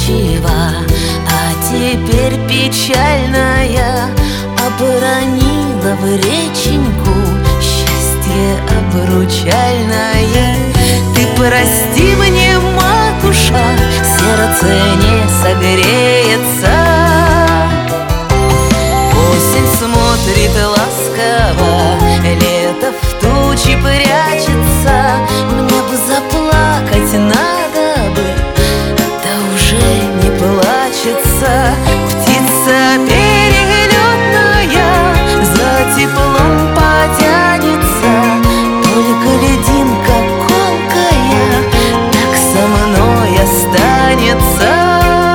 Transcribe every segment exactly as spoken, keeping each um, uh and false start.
обманчива, а теперь печальная оборонила в реченьку счастье обручальное. Ты прости мне, матушка, сердце не согреется. Осень смотрит ласково, лето в тучи прячется. Мне бы заплакать надо бы, да уже не плачется. Птица перелетная за теплом потянется, только льдинка колкая так со мной останется.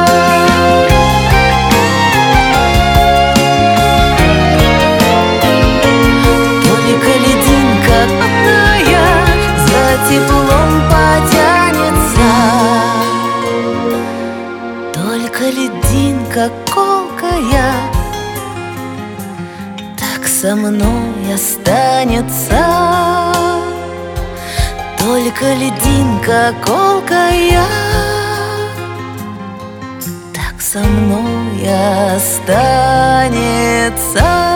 Теплом потянется, только льдинка колкая так со мной останется. Только льдинка колкая так со мной останется.